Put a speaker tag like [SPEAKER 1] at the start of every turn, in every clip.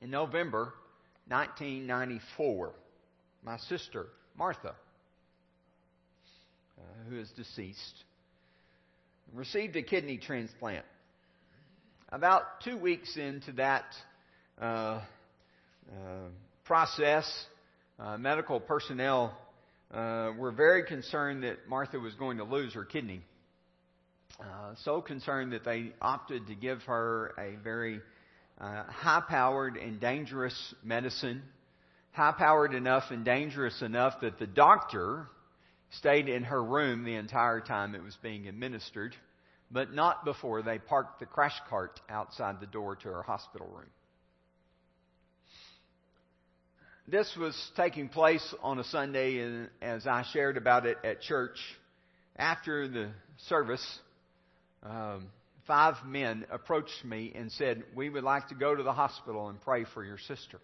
[SPEAKER 1] In November 1994, my sister, Martha, who is deceased, received a kidney transplant. About 2 weeks into that process, medical personnel were very concerned that Martha was going to lose her kidney. So concerned that they opted to give her a very high-powered and dangerous medicine. High-powered enough and dangerous enough that the doctor stayed in her room the entire time it was being administered, but not before they parked the crash cart outside the door to her hospital room. This was taking place on a Sunday, and as I shared about it at church, after the service, 5 men approached me and said, "We would like to go to the hospital and pray for your sister."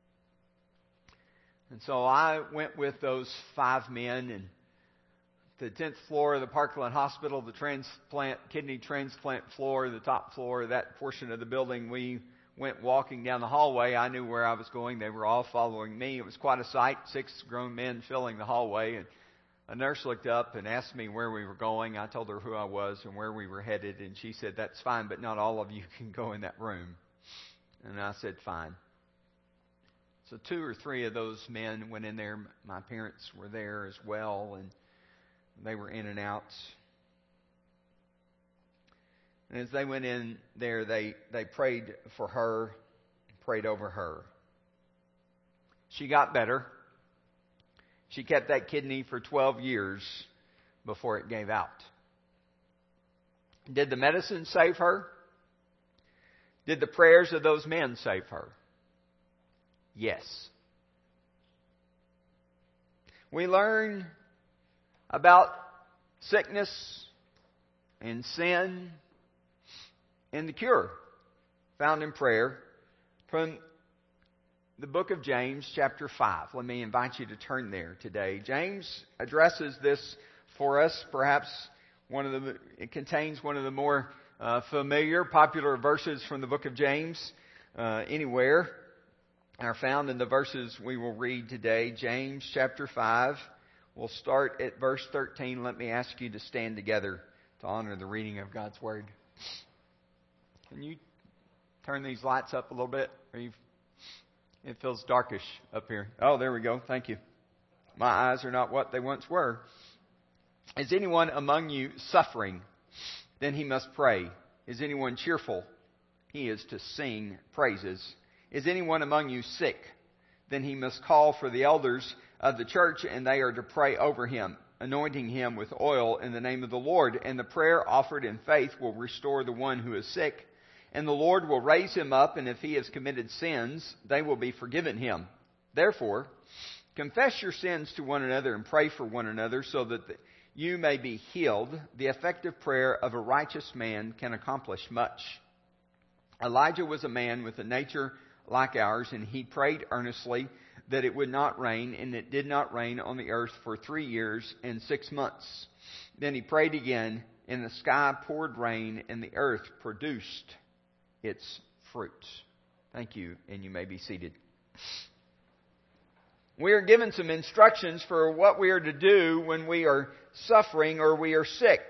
[SPEAKER 1] And so I went with those 5 men, and the 10th floor of the Parkland Hospital, the kidney transplant floor, the top floor of that portion of the building, we went walking down the hallway. I knew where I was going. They were all following me. It was quite a sight, 6 grown men filling the hallway. And a nurse looked up and asked me where we were going. I told her who I was and where we were headed. And she said, "That's fine, but not all of you can go in that room." And I said, "Fine." So 2 or 3 of those men went in there. My parents were there as well, and they were in and out. And as they went in there, they prayed for her, prayed over her. She got better. She kept that kidney for 12 years before it gave out. Did the medicine save her? Did the prayers of those men save her? Yes. We learn about sickness and sin and the cure found in prayer from the book of James, chapter 5. Let me invite you to turn there today. James addresses this for us. Perhaps it contains one of the more familiar, popular verses from the book of James anywhere are found in the verses we will read today. James chapter 5. We'll start at verse 13. Let me ask you to stand together to honor the reading of God's Word. Can you turn these lights up a little bit? It feels darkish up here. Oh, there we go. Thank you. My eyes are not what they once were. Is anyone among you suffering? Then he must pray. Is anyone cheerful? He is to sing praises. Is anyone among you sick? Then he must call for the elders of the church, and they are to pray over him, anointing him with oil in the name of the Lord. And the prayer offered in faith will restore the one who is sick. And the Lord will raise him up, and if he has committed sins, they will be forgiven him. Therefore, confess your sins to one another and pray for one another so that you may be healed. The effective prayer of a righteous man can accomplish much. Elijah was a man with a nature like ours, and he prayed earnestly that it would not rain, and it did not rain on the earth for 3 years and 6 months. Then he prayed again, and the sky poured rain, and the earth produced its fruit. Thank you, and you may be seated. We are given some instructions for what we are to do when we are suffering or we are sick.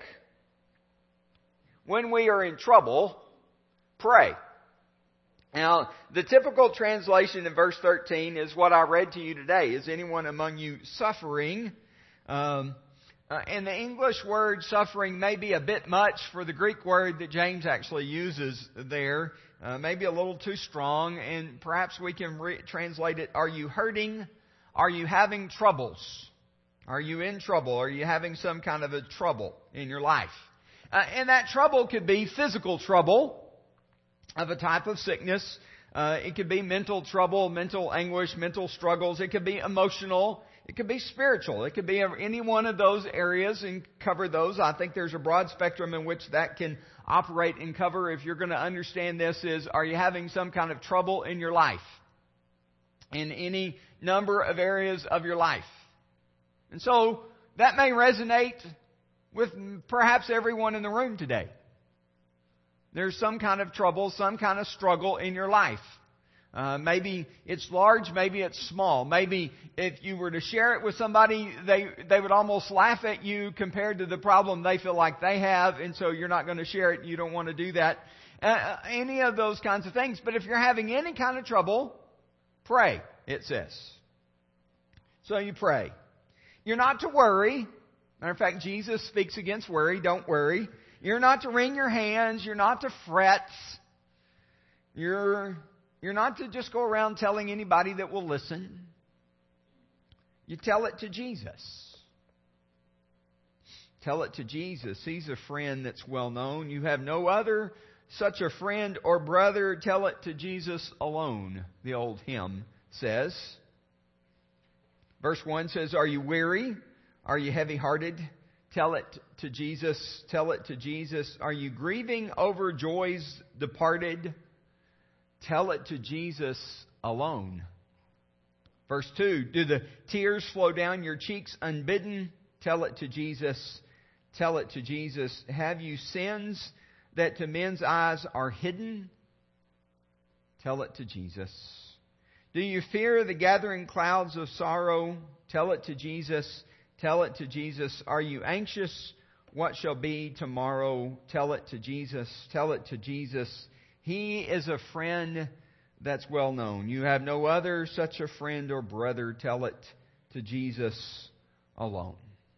[SPEAKER 1] When we are in trouble, pray. Now, the typical translation in verse 13 is what I read to you today. Is anyone among you suffering? And the English word suffering may be a bit much for the Greek word that James actually uses there. Maybe a little too strong. And perhaps we can translate it, are you hurting? Are you having troubles? Are you in trouble? Are you having some kind of a trouble in your life? And that trouble could be physical trouble of a type of sickness. It could be mental trouble, mental anguish, mental struggles. It could be emotional. It could be spiritual. It could be any one of those areas and cover those. I think there's a broad spectrum in which that can operate and cover. If you're going to understand this is, are you having some kind of trouble in your life? In any number of areas of your life. And so that may resonate with perhaps everyone in the room today. There's some kind of trouble, some kind of struggle in your life. Maybe it's large, maybe it's small. Maybe if you were to share it with somebody, they would almost laugh at you compared to the problem they feel like they have, and so you're not going to share it. You don't want to do that. Any of those kinds of things. But if you're having any kind of trouble, pray, it says. So you pray. You're not to worry. Matter of fact, Jesus speaks against worry. Don't worry. You're not to wring your hands. You're not to fret. You're not to just go around telling anybody that will listen. You tell it to Jesus. Tell it to Jesus. He's a friend that's well known. You have no other such a friend or brother. Tell it to Jesus alone, the old hymn says. Verse 1 says, are you weary? Are you heavy-hearted? Tell it to Jesus. Tell it to Jesus. Are you grieving over joys departed? Tell it to Jesus alone. Verse 2, do the tears flow down your cheeks unbidden? Tell it to Jesus. Tell it to Jesus. Have you sins that to men's eyes are hidden? Tell it to Jesus. Do you fear the gathering clouds of sorrow? Tell it to Jesus. Tell it to Jesus. Are you anxious? What shall be tomorrow? Tell it to Jesus. Tell it to Jesus. He is a friend that's well known. You have no other such a friend or brother. Tell it to Jesus alone.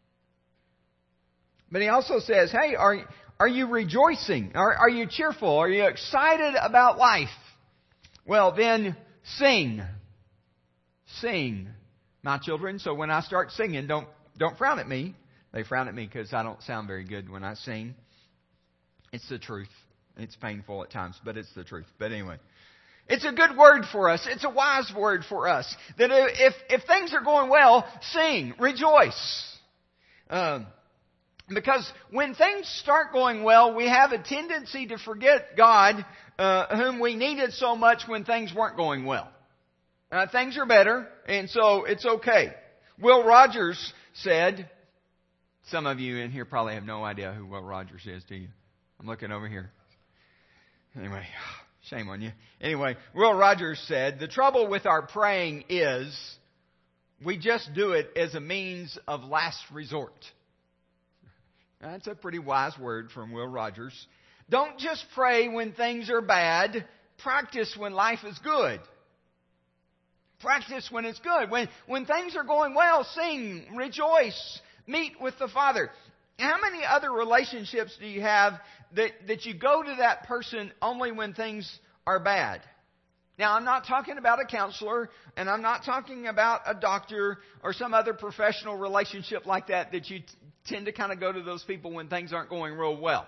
[SPEAKER 1] But he also says, hey, are you rejoicing? Are you cheerful? Are you excited about life? Well, then sing. Sing, my children. So when I start singing, don't frown at me. They frown at me because I don't sound very good when I sing. It's the truth. It's painful at times, but it's the truth. But anyway, it's a good word for us. It's a wise word for us. That if things are going well, sing, rejoice. Because when things start going well, we have a tendency to forget God, whom we needed so much when things weren't going well. Things are better, and so it's okay. Will Rogers said, some of you in here probably have no idea who Will Rogers is, do you? I'm looking over here. Anyway, shame on you. Anyway, Will Rogers said, the trouble with our praying is we just do it as a means of last resort. That's a pretty wise word from Will Rogers. Don't just pray when things are bad. Practice when life is good. Practice when it's good. When things are going well, sing, rejoice, meet with the Father. How many other relationships do you have that you go to that person only when things are bad? Now, I'm not talking about a counselor, and I'm not talking about a doctor or some other professional relationship like that you tend to kind of go to those people when things aren't going real well.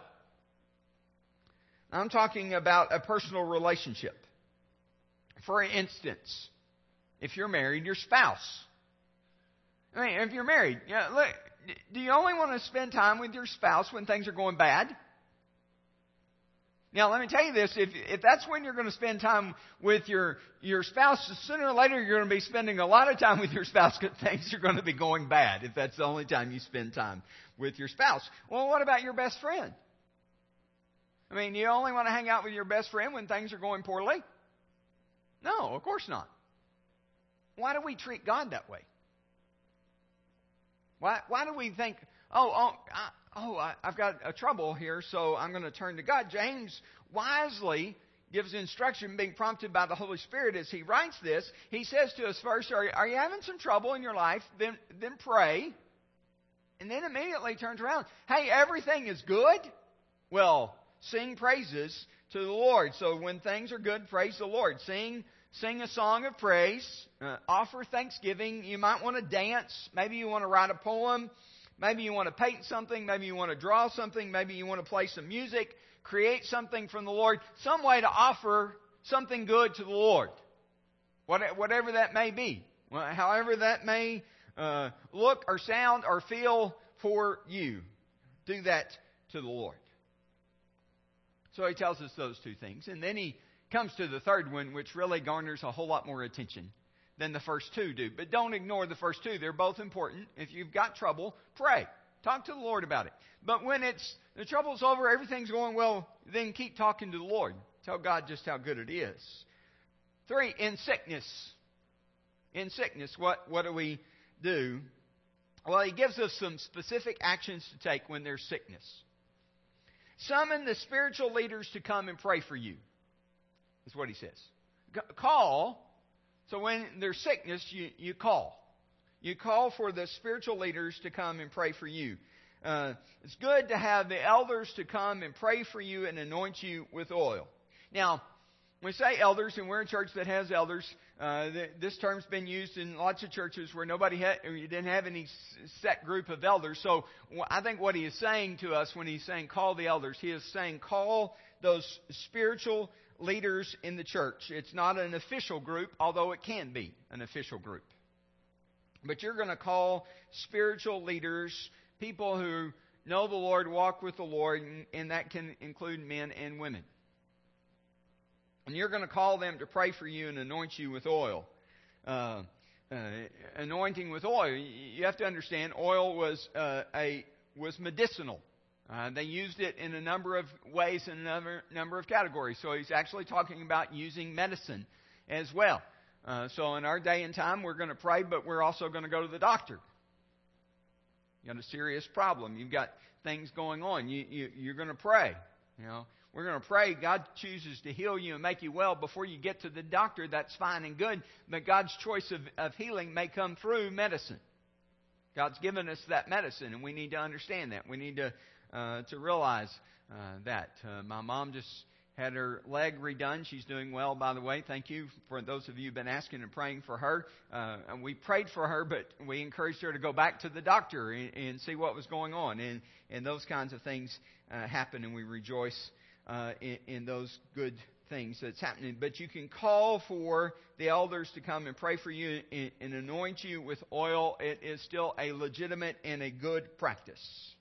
[SPEAKER 1] I'm talking about a personal relationship. For instance, if you're married, your spouse. I mean, if you're married, look, do you only want to spend time with your spouse when things are going bad? Now, let me tell you this. If that's when you're going to spend time with your spouse, sooner or later you're going to be spending a lot of time with your spouse because things are going to be going bad if that's the only time you spend time with your spouse. Well, what about your best friend? I mean, you only want to hang out with your best friend when things are going poorly? No, of course not. Why do we treat God that way? Why do we think, I've got a trouble here, so I'm going to turn to God? James wisely gives instruction, being prompted by the Holy Spirit as he writes this. He says to us first, are you having some trouble in your life? Then pray. And then immediately turns around. Hey, everything is good? Well, sing praises to the Lord. So when things are good, praise the Lord. Sing a song of praise. Offer thanksgiving. You might want to dance. Maybe you want to write a poem. Maybe you want to paint something. Maybe you want to draw something. Maybe you want to play some music. Create something from the Lord. Some way to offer something good to the Lord. Whatever that may be. However that may look or sound or feel for you. Do that to the Lord. So he tells us those two things. And then he comes to the third one, which really garners a whole lot more attention than the first two do. But don't ignore the first two. They're both important. If you've got trouble, pray. Talk to the Lord about it. But when the trouble's over, everything's going well, then keep talking to the Lord. Tell God just how good it is. 3, in sickness. In sickness, what do we do? Well, he gives us some specific actions to take when there's sickness. Summon the spiritual leaders to come and pray for you, is what he says. Call. So when there's sickness, you call. You call for the spiritual leaders to come and pray for you. It's good to have the elders to come and pray for you and anoint you with oil. Now, when we say elders, and we're a church that has elders, this term's been used in lots of churches where you didn't have any set group of elders. So I think what he is saying to us when he's saying call the elders, he is saying call those spiritual leaders in the church. It's not an official group, although it can be an official group. But you're going to call spiritual leaders, people who know the Lord, walk with the Lord, and that can include men and women. And you're going to call them to pray for you and anoint you with oil. Anointing with oil. You have to understand, oil was medicinal. They used it in a number of ways in a number of categories. So he's actually talking about using medicine as well. So in our day and time, we're going to pray, but we're also going to go to the doctor. You got a serious problem. You've got things going on. You're going to pray. We're going to pray. God chooses to heal you and make you well before you get to the doctor. That's fine and good. But God's choice of healing may come through medicine. God's given us that medicine, and we need to understand that. We need to realize that. My mom just had her leg redone. She's doing well, by the way. Thank you for those of you who've been asking and praying for her. And we prayed for her, but we encouraged her to go back to the doctor and see what was going on. And those kinds of things happen, and we rejoice in those good things that's happening. But you can call for the elders to come and pray for you and anoint you with oil. It is still a legitimate and a good practice.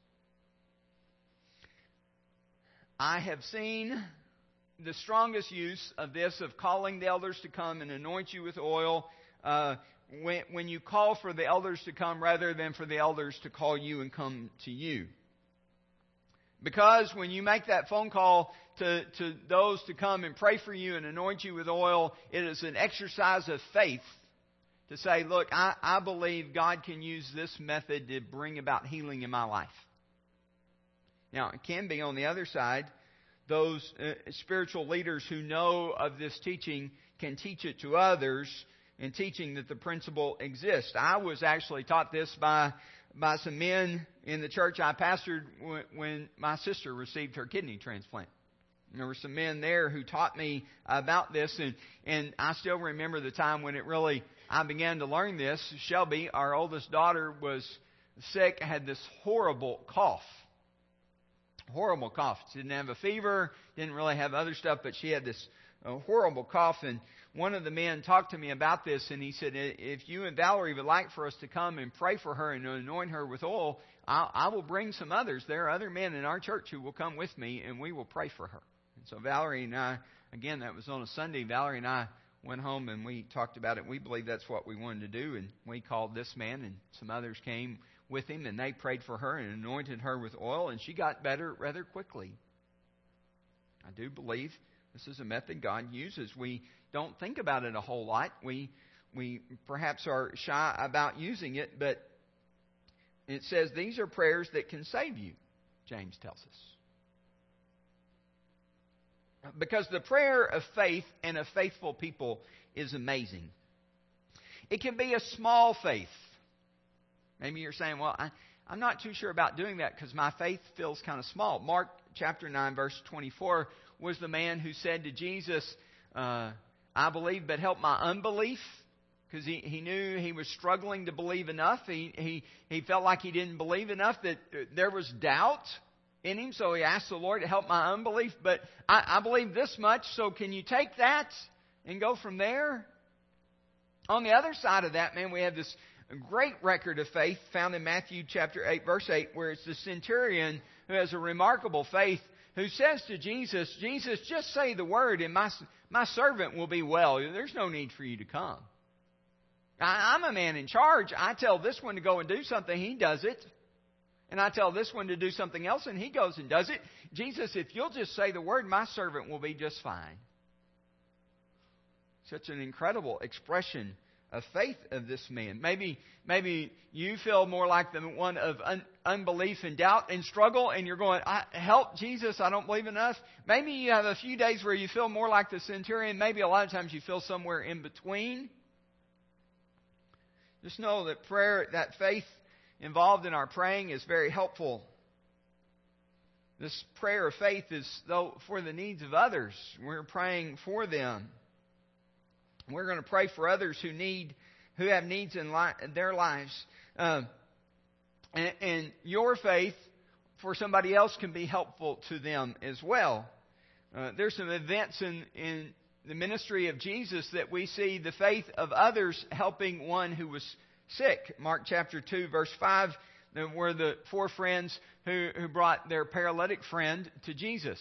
[SPEAKER 1] I have seen the strongest use of this, of calling the elders to come and anoint you with oil, when you call for the elders to come rather than for the elders to call you and come to you. Because when you make that phone call to those to come and pray for you and anoint you with oil, it is an exercise of faith to say, look, I believe God can use this method to bring about healing in my life. Now, it can be on the other side, those spiritual leaders who know of this teaching can teach it to others in teaching that the principle exists. I was actually taught this by some men in the church I pastored when my sister received her kidney transplant. And there were some men there who taught me about this, and I still remember the time when I began to learn this. Shelby, our oldest daughter, was sick, had this horrible cough. Horrible cough. She didn't have a fever, didn't really have other stuff, but she had this horrible cough. And one of the men talked to me about this, and he said, if you and Valerie would like for us to come and pray for her and anoint her with oil, I will bring some others. There are other men in our church who will come with me, and we will pray for her. And so Valerie and I, again, that was on a Sunday, Valerie and I went home and we talked about it. We believe that's what we wanted to do, and we called this man, and some others came with him, and they prayed for her and anointed her with oil, and she got better rather quickly. I do believe this is a method God uses. We don't think about it a whole lot. We perhaps are shy about using it, but it says these are prayers that can save you, James tells us. Because the prayer of faith and of faithful people is amazing. It can be a small faith. Maybe you're saying, well, I'm not too sure about doing that because my faith feels kind of small. Mark chapter 9, verse 24 was the man who said to Jesus, I believe, but help my unbelief. Because he knew he was struggling to believe enough. He felt like he didn't believe enough, that there was doubt in him. So he asked the Lord to help my unbelief. But I believe this much, so can you take that and go from there? On the other side of that, man, we have this great record of faith found in Matthew chapter 8, verse 8, where it's the centurion who has a remarkable faith, who says to Jesus, Jesus, just say the word and my servant will be well. There's no need for you to come. I'm a man in charge. I tell this one to go and do something, he does it. And I tell this one to do something else, and he goes and does it. Jesus, if you'll just say the word, my servant will be just fine. Such an incredible expression of faith of this man. Maybe you feel more like the one of unbelief and doubt and struggle, and you're going, help, Jesus, I don't believe enough. Maybe you have a few days where you feel more like the centurion. Maybe a lot of times you feel somewhere in between. Just know that prayer, that faith involved in our praying is very helpful. This prayer of faith is, though, for the needs of others. We're praying for them. We're going to pray for others who have needs in their lives. And your faith for somebody else can be helpful to them as well. There's some events in the ministry of Jesus that we see the faith of others helping one who was sick. Mark chapter 2, verse 5, were the 4 friends who brought their paralytic friend to Jesus.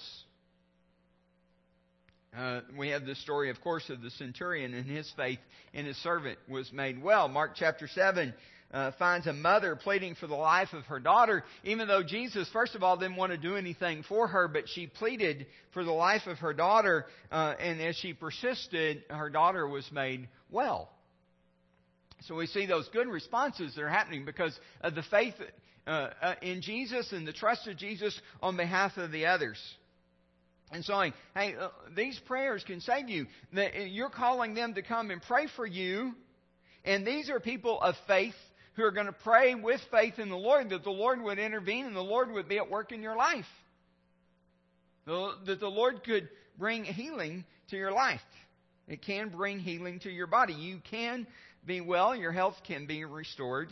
[SPEAKER 1] We have the story, of course, of the centurion and his faith in his servant was made well. Mark chapter 7 finds a mother pleading for the life of her daughter, even though Jesus, first of all, didn't want to do anything for her, but she pleaded for the life of her daughter, and as she persisted, her daughter was made well. So we see those good responses that are happening because of the faith in Jesus and the trust of Jesus on behalf of the others. And so, hey, these prayers can save you. You're calling them to come and pray for you. And these are people of faith who are going to pray with faith in the Lord, that the Lord would intervene and the Lord would be at work in your life. That the Lord could bring healing to your life. It can bring healing to your body. You can be well. Your health can be restored.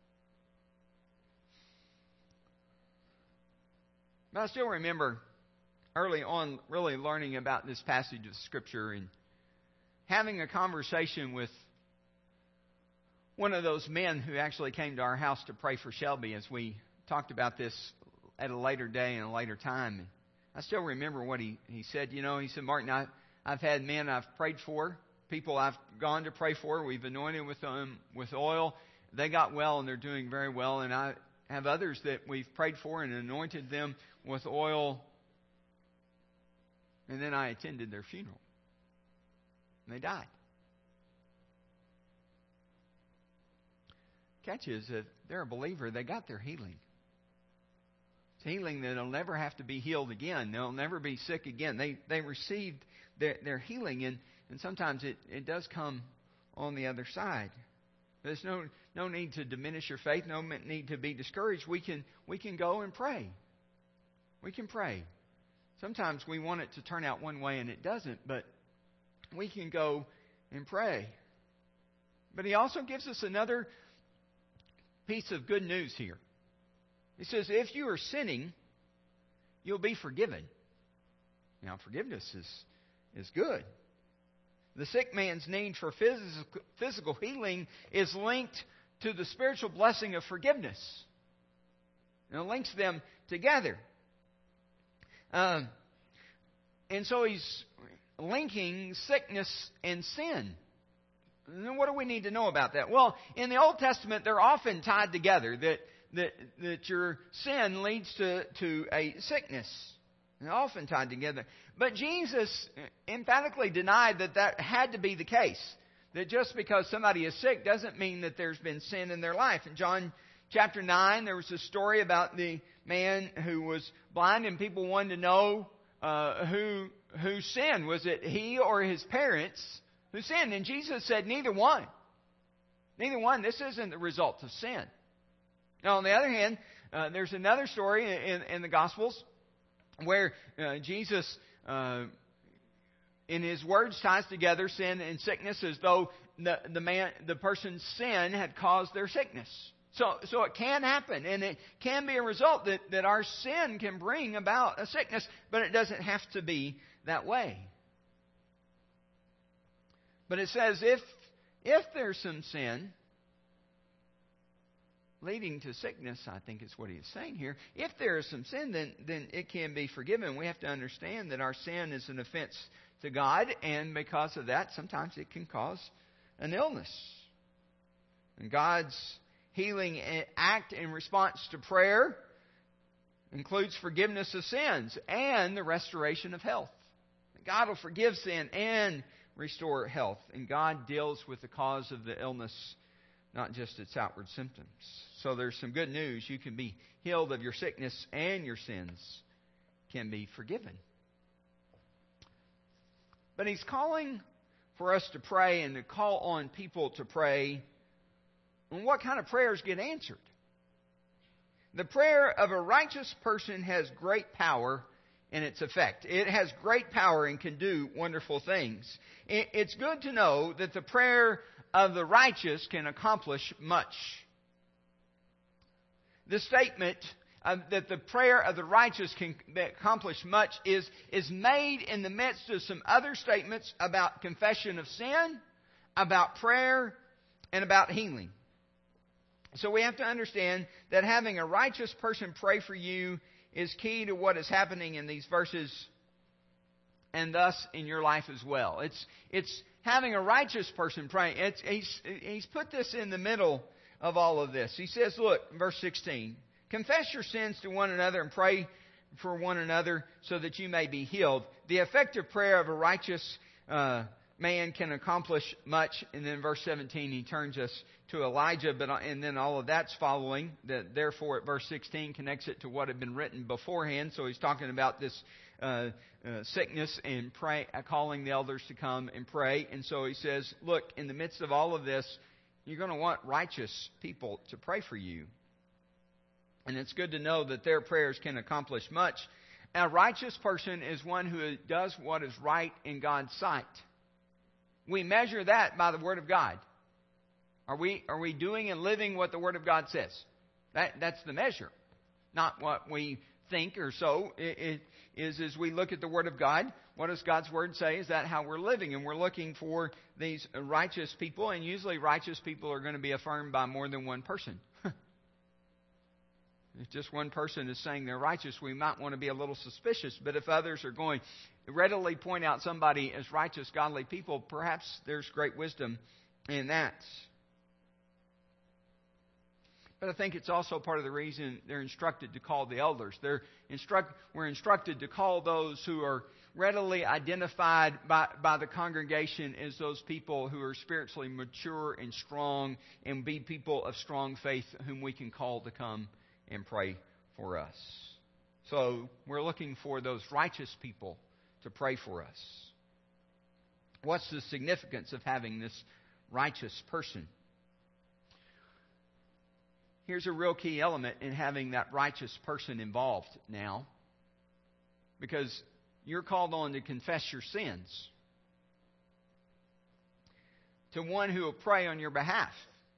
[SPEAKER 1] But I still remember early on really learning about this passage of Scripture and having a conversation with one of those men who actually came to our house to pray for Shelby, as we talked about this at a later day and a later time. And I still remember what he said. He said, Martin, I've had men I've prayed for, people I've gone to pray for. We've anointed with them with oil. They got well and they're doing very well. And I have others that we've prayed for and anointed them with oil. And then I attended their funeral. And they died. Catch is, if they're a believer, they got their healing. It's healing that will never have to be healed again. They'll never be sick again. They received their healing, and sometimes it does come on the other side. There's no need to diminish your faith, no need to be discouraged. We can go and pray. We can pray. Sometimes we want it to turn out one way and it doesn't, but we can go and pray. But he also gives us another piece of good news here. He says, if you are sinning, you'll be forgiven. Now, forgiveness is good. The sick man's need for physical healing is linked to the spiritual blessing of forgiveness. And it links them together. And so he's linking sickness and sin. And what do we need to know about that? Well, in the Old Testament, they're often tied together, that your sin leads to a sickness. They're often tied together. But Jesus emphatically denied that had to be the case. That just because somebody is sick doesn't mean that there's been sin in their life. In John chapter 9, there was a story about the man who was blind, and people wanted to know who sinned. Was it he or his parents who sinned? And Jesus said, neither one. Neither one. This isn't the result of sin. Now, on the other hand, there's another story in the Gospels where Jesus, in his words, ties together sin and sickness as though the person's sin had caused their sickness. So it can happen, and it can be a result that our sin can bring about a sickness, but it doesn't have to be that way. But it says if there's some sin leading to sickness, I think is what he is saying here. If there is some sin, then it can be forgiven. We have to understand that our sin is an offense to God, and because of that, sometimes it can cause an illness. And God's healing act in response to prayer includes forgiveness of sins and the restoration of health. God will forgive sin and restore health. And God deals with the cause of the illness, not just its outward symptoms. So there's some good news. You can be healed of your sickness, and your sins can be forgiven. But He's calling for us to pray and to call on people to pray. And what kind of prayers get answered? The prayer of a righteous person has great power in its effect. It has great power and can do wonderful things. It's good to know that the prayer of the righteous can accomplish much. The statement that the prayer of the righteous can accomplish much is made in the midst of some other statements about confession of sin, about prayer, and about healing. So we have to understand that having a righteous person pray for you is key to what is happening in these verses, and thus in your life as well. It's having a righteous person praying. He's put this in the middle of all of this. He says, look, verse 16, confess your sins to one another and pray for one another so that you may be healed. The effective prayer of a righteous man can accomplish much. And then verse 17, he turns us to Elijah, and then all of that's following. Therefore, at verse 16 connects it to what had been written beforehand. So he's talking about this sickness and calling the elders to come and pray. And so he says, look, in the midst of all of this, you're going to want righteous people to pray for you. And it's good to know that their prayers can accomplish much. A righteous person is one who does what is right in God's sight. We measure that by the Word of God. Are we doing and living what the Word of God says? That's the measure. Not what we think or so. It is as we look at the Word of God, what does God's Word say? Is that how we're living? And we're looking for these righteous people, and usually righteous people are going to be affirmed by more than one person. If just one person is saying they're righteous, we might want to be a little suspicious. But if others are going to readily point out somebody as righteous, godly people, perhaps there's great wisdom in that. But I think it's also part of the reason they're instructed to call the elders. We're instructed to call those who are readily identified by the congregation as those people who are spiritually mature and strong, and be people of strong faith whom we can call to come and pray for us. So we're looking for those righteous people to pray for us. What's the significance of having this righteous person? Here's a real key element in having that righteous person involved now, because you're called on to confess your sins to one who will pray on your behalf.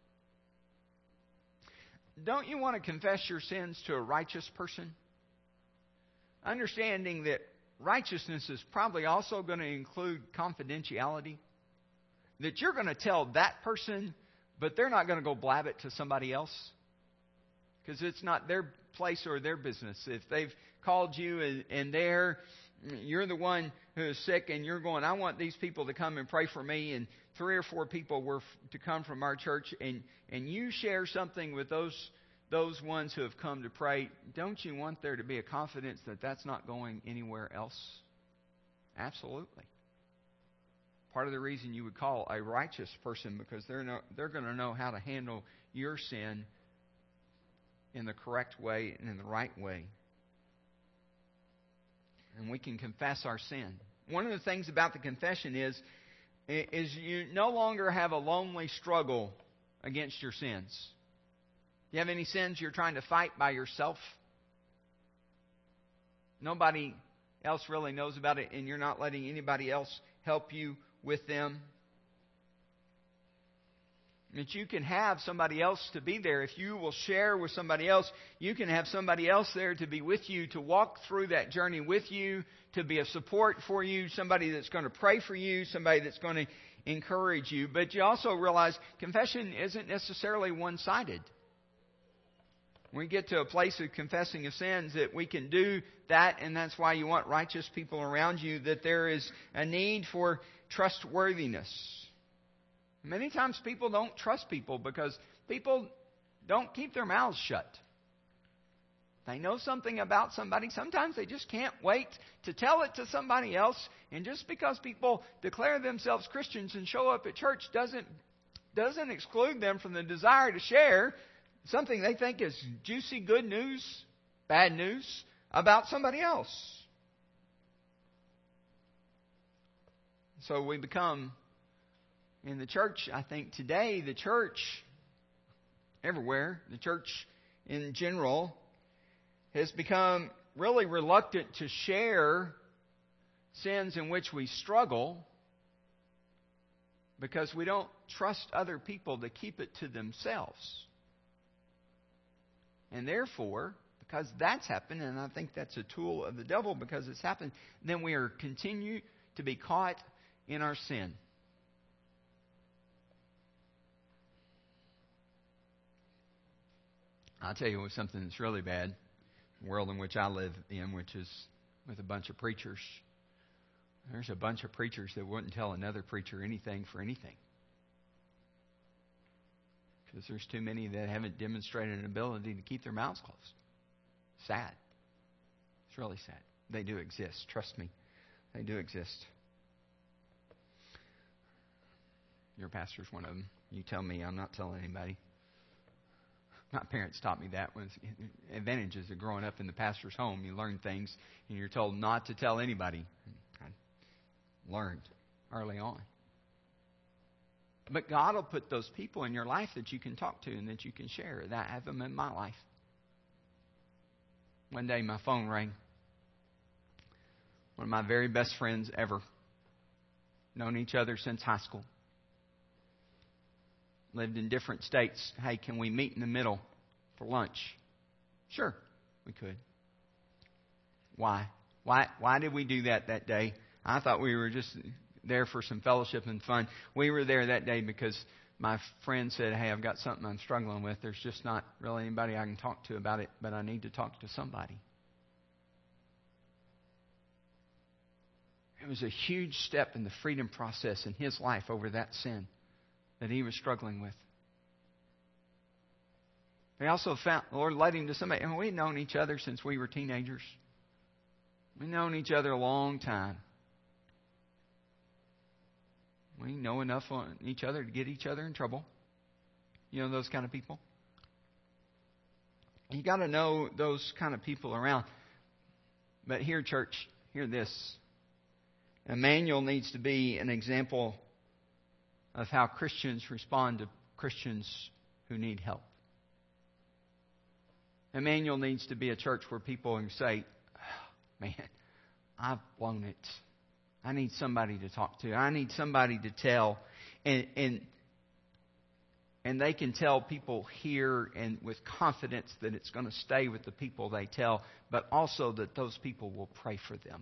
[SPEAKER 1] Don't you want to confess your sins to a righteous person? Understanding that righteousness is probably also going to include confidentiality. That you're going to tell that person, but they're not going to go blab it to somebody else. Because it's not their place or their business. If they've called you and you're the one who is sick and you're going, I want these people to come and pray for me, and 3 or 4 people were to come from our church, and you share something with those ones who have come to pray, don't you want there to be a confidence that that's not going anywhere else? Absolutely. Part of the reason you would call a righteous person, because they're going to know how to handle your sin in the correct way and in the right way. And we can confess our sin. One of the things about the confession is you no longer have a lonely struggle against your sins. Do you have any sins you're trying to fight by yourself? Nobody else really knows about it, and you're not letting anybody else help you with them. That you can have somebody else to be there. If you will share with somebody else, you can have somebody else there to be with you, to walk through that journey with you, to be a support for you, somebody that's going to pray for you, somebody that's going to encourage you. But you also realize confession isn't necessarily one-sided. We get to a place of confessing of sins that we can do that, and that's why you want righteous people around you, that there is a need for trustworthiness. Many times people don't trust people because people don't keep their mouths shut. They know something about somebody. Sometimes they just can't wait to tell it to somebody else. And just because people declare themselves Christians and show up at church doesn't exclude them from the desire to share something they think is juicy, good news, bad news about somebody else. So we become, in the church, I think today, the church everywhere, the church in general, has become really reluctant to share sins in which we struggle because we don't trust other people to keep it to themselves. And therefore, because that's happened, and I think that's a tool of the devil because it's happened, then we are continue to be caught in our sin. I'll tell you something that's really bad. The world in which I live in, which is with a bunch of preachers. There's a bunch of preachers that wouldn't tell another preacher anything for anything. Because there's too many that haven't demonstrated an ability to keep their mouths closed. Sad. It's really sad. They do exist. Trust me. They do exist. Your pastor's one of them. You tell me, I'm not telling anybody. My parents taught me that. One advantages of growing up in the pastor's home. You learn things, and you're told not to tell anybody. I learned early on. But God will put those people in your life that you can talk to and that you can share. And I have them in my life. One day my phone rang. One of my very best friends ever. Known each other since high school. Lived in different states. Hey, can we meet in the middle for lunch? Sure, we could. Why? Why did we do that day? I thought we were just there for some fellowship and fun. We were there that day because my friend said, hey, I've got something I'm struggling with. There's just not really anybody I can talk to about it, but I need to talk to somebody. It was a huge step in the freedom process in his life over that sin that he was struggling with. He also found the Lord led him to somebody. And we'd known each other since we were teenagers. We'd known each other a long time. We know enough on each other to get each other in trouble. You know those kind of people? You got to know those kind of people around. But here, church, hear this. Emmanuel needs to be an example of how Christians respond to Christians who need help. Emmanuel needs to be a church where people can say, oh, man, I've blown it. I need somebody to talk to. I need somebody to tell. And they can tell people here and with confidence that it's going to stay with the people they tell, but also that those people will pray for them.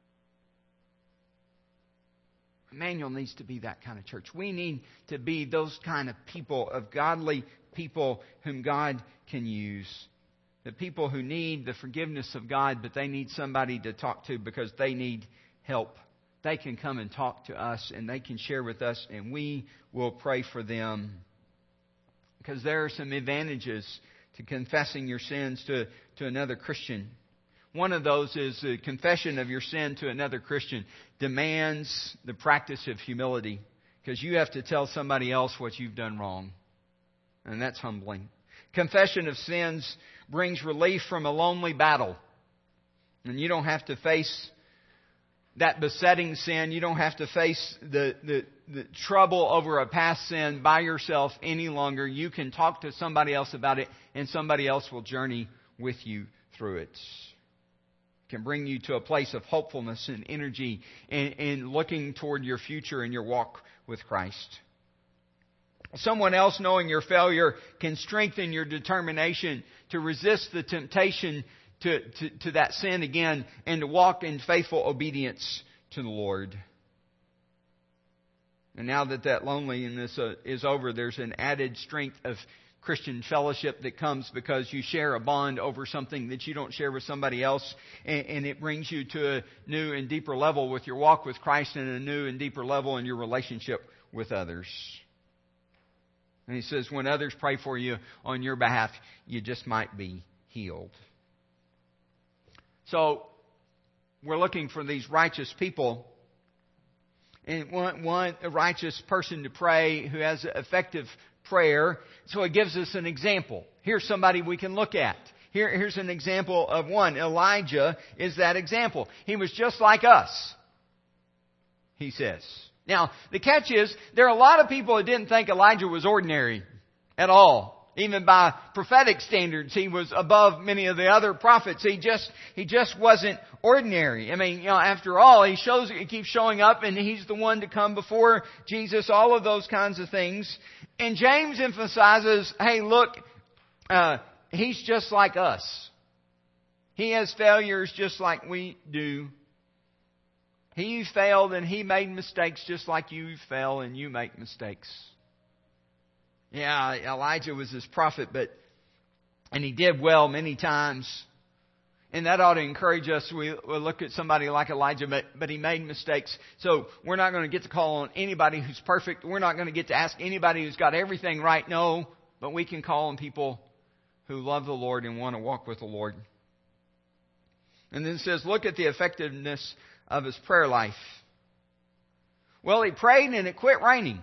[SPEAKER 1] Emmanuel needs to be that kind of church. We need to be those kind of people, of godly people whom God can use. The people who need the forgiveness of God, but they need somebody to talk to because they need help. They can come and talk to us and they can share with us and we will pray for them. Because there are some advantages to confessing your sins to another Christian. One of those is the confession of your sin to another Christian demands the practice of humility. Because you have to tell somebody else what you've done wrong. And that's humbling. Confession of sins brings relief from a lonely battle. And you don't have to face that besetting sin. You don't have to face the trouble over a past sin by yourself any longer. You can talk to somebody else about it and somebody else will journey with you through it. Can bring you to a place of hopefulness and energy and looking toward your future and your walk with Christ. Someone else knowing your failure can strengthen your determination to resist the temptation to that sin again and to walk in faithful obedience to the Lord. And now that loneliness is over, there's an added strength of Christian fellowship that comes because you share a bond over something that you don't share with somebody else, and it brings you to a new and deeper level with your walk with Christ and a new and deeper level in your relationship with others. And he says, when others pray for you on your behalf, you just might be healed. So we're looking for these righteous people. And want a righteous person to pray who has effective prayer. So it gives us an example. Here's somebody we can look at. Here's an example of one. Elijah is that example. He was just like us, he says. Now, the catch is, there are a lot of people that didn't think Elijah was ordinary at all. Even by prophetic standards, he was above many of the other prophets. He just wasn't ordinary. I mean, after all, he keeps showing up, and he's the one to come before Jesus, all of those kinds of things. And James emphasizes, hey, look, he's just like us. He has failures just like we do. He failed and he made mistakes just like you fail and you make mistakes. Yeah, Elijah was his prophet, and he did well many times. And that ought to encourage us. We'll look at somebody like Elijah, but he made mistakes. So we're not going to get to call on anybody who's perfect. We're not going to get to ask anybody who's got everything right. No, but we can call on people who love the Lord and want to walk with the Lord. And then it says, look at the effectiveness of his prayer life. Well, he prayed and it quit raining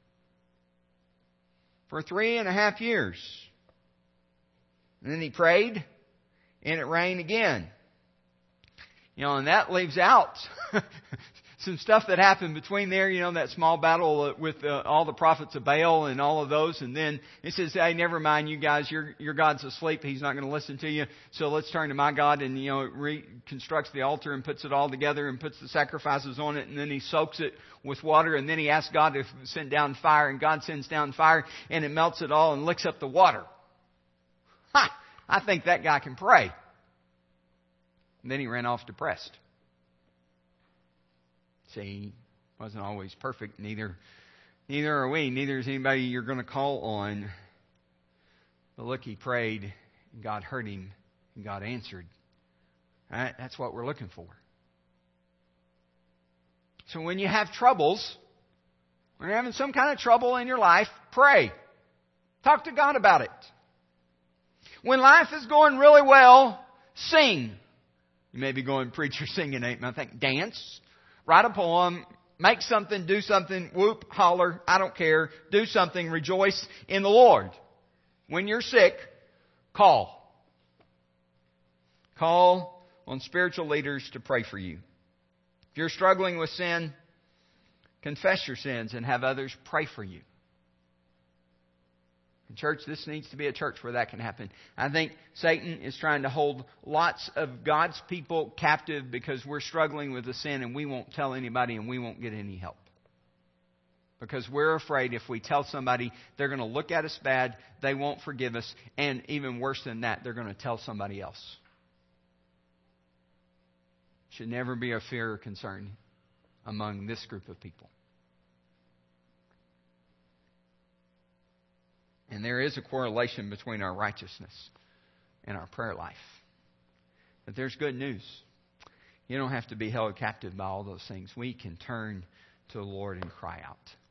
[SPEAKER 1] for 3.5 years. And then he prayed and it rained again. And that leaves out some stuff that happened between there, that small battle with all the prophets of Baal and all of those. And then it says, hey, never mind, you guys, your God's asleep. He's not going to listen to you. So let's turn to my God. And, it reconstructs the altar and puts it all together and puts the sacrifices on it. And then he soaks it with water. And then he asks God to send down fire. And God sends down fire and it melts it all and licks up the water. I think that guy can pray. And then he ran off depressed. See, he wasn't always perfect. Neither are we. Neither is anybody you're going to call on. But look, he prayed, and God heard him, and God answered. Right? That's what we're looking for. So when you have troubles, when you're having some kind of trouble in your life, pray. Talk to God about it. When life is going really well, sing. You may be going, preacher, singing ain't my thing. Dance. Write a poem, make something, do something, whoop, holler, I don't care, do something, rejoice in the Lord. When you're sick, call. Call on spiritual leaders to pray for you. If you're struggling with sin, confess your sins and have others pray for you. Church, this needs to be a church where that can happen. I think Satan is trying to hold lots of God's people captive because we're struggling with the sin and we won't tell anybody and we won't get any help. Because we're afraid if we tell somebody, they're going to look at us bad, they won't forgive us, and even worse than that, they're going to tell somebody else. Should never be a fear or concern among this group of people. And there is a correlation between our righteousness and our prayer life. But there's good news. You don't have to be held captive by all those things. We can turn to the Lord and cry out.